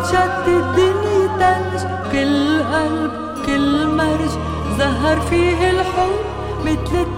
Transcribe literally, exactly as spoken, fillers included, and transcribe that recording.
شت الدنيا تلج، كل قلب كل مرج زهر فيه الحب مثل